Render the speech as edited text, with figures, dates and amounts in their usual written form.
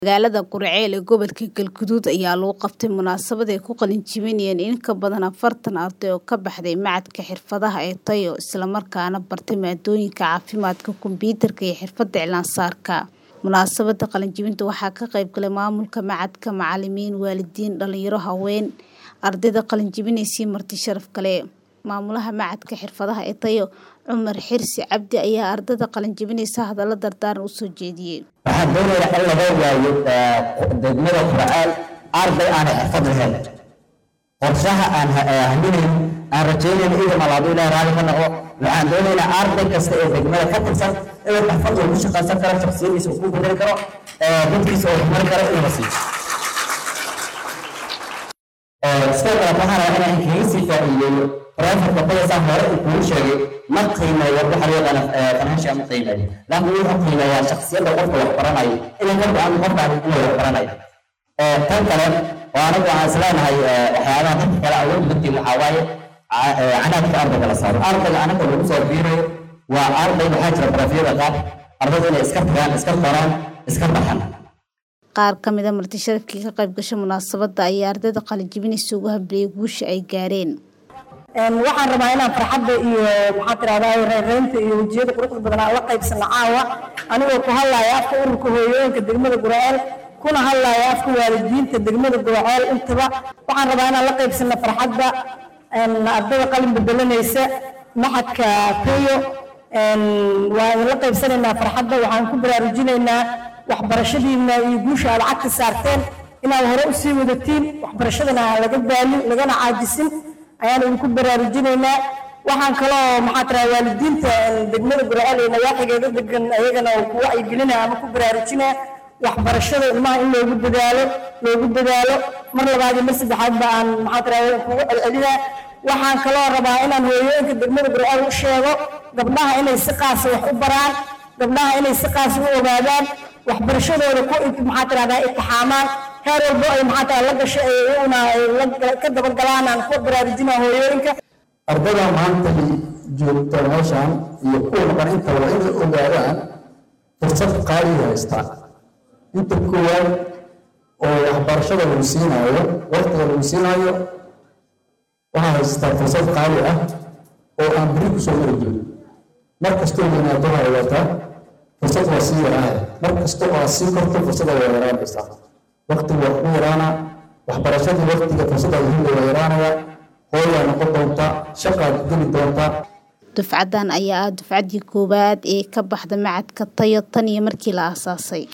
Magaalada Gurceel ee gobolka Galgaduud ayaa lagu qabtay munaasabad ay ku qalin jebinayeen in ka badan 40 arday oo ka baxday macadka xirfadaha ee Tayo isla markaana bartay maadooyinka caafimaadka, kombiyuutarka iyo xirfadda iclaan-saarka. Munaasabadda qalin jebinta waxaa ka qayb galay maamulka macadka, macallimiin, waalidiin, dhalinyaro, haween, ardayda qalin jebinaysay marti sharaf kale. Maamulaha macadka xirfadaha ee Tayo Cumar Xirsi Cabdi ayaa ardayda qalin jebinaysa hadallo dardaaran u soo jeediyay. waxaan doonayaa in laga waayo degmada Gurceel arday aan xirfad lahayn. qorshaha aan haminayn aan rajaynayno in malaado ilaahay raali ka noqdo. waxaan doonayaa arday kasta ee degmada ka tirsan inuu xirfad uu ku shaqaysan karo, shakhsiyadiisa uu ku bedeli karo, dadkiisa uu xumar karo inuu siiyo. sidoo kale waxaan rabaa inaan kaga sii faa'iideeyo barnaamijka qoyska hore uu kuu sheegay ma qiimeeyo waxa loo yaqaan financial ma qiimeeyo, laakiin wuxuu qiimeeyaa shakhsiyadda qofka wax baranayo inay ka go'aan qofka inuu wax baranayo. tan kale waa anagu aan isleenahay waxyaabaha dadka kale awood dadkii waxaa waaye canaadka ardayga la saaro. ardayga anaga lagu soo biirayo waa arday waxaa jira barafyada qaar ardayda inay iska tagaan, iska qoraan, iska baxan. Qaar ka mid ah marti sharafkii ka qayb gashay munaasabadda ayaa ardayda qalin jebinaysa ugu hambalyeeyay guusha ay gaareen. waxaan rabaa inaan farxadda iyo maxaa tiraahdaa reereynta iyo wajiyada quruxda badan aan la qaybsano caawa anigoo ku hadlaaya afka ururka hooyooyinka degmada Gurceel kuna hadlaaya afka waalidiinta degmada Gurceel intaba waxaan rabaa inaan la qaybsano farxadda ardayda qalin bedelanaysa macadka Tayo waan la qaybsanaynaa farxadda. waxaan ku baraarujinaynaa waxbarashadiina iyo guusha aad cagta saarteen inaad hore u sii wadatiin, waxbarashadana aan laga daalin lagana caajisin ayaan idinku baraarujinaynaa. waxaan kaloo maxaa tiraahdaa waalidiinta degmada Gurceel ee nawaaxigeeda degan ayagana ku wacyigelinaya ama ku baraarujinaya waxbarashada ilmaha in loogu dadaalo mar labaad iyo mar saddexaad ba aan maxaa tiraahdaa kugu celcelinaa. waxaan kaloo rabaa inaan hooyooyinka degmada Gurceel u sheego gabdhaha inay si qaas wax u baraan, gabdhaha inay si qaas u ogaadaan waxbarashadooda ku maxaa tiraahdaa imtixaamaan heer walba ay maxaa tiraahdaa la gasho iyaguna ka dabagalaan aan ku baraarujinaa hooyooyinka. ardayda maanta joogta meeshan iyo kuwa maqan inta waa inay ogaadaan fursad qaali haystaan. inta koowaad oo waxbarashada lagu siinayo waqtiga lagu siinayo waxaa haystaa fursad qaali ah oo aan beri kusoo mari jirin. mar kastoo yimaado waxay wataa fursad waa sii yaraanaya, mar kasta oo aad sii korto fursadda waa yaraanaysaa. waqtiga waa ku yaraanaa, waxbarashadii waqtiga fursadda waa yaraanaya, hooyaa noqon doonta, shaqaad geli doonta. Dufcadan ayaa ah dufcadii koowaad ee ka baxda macadka Tayo tan iyo markii la aasaasay.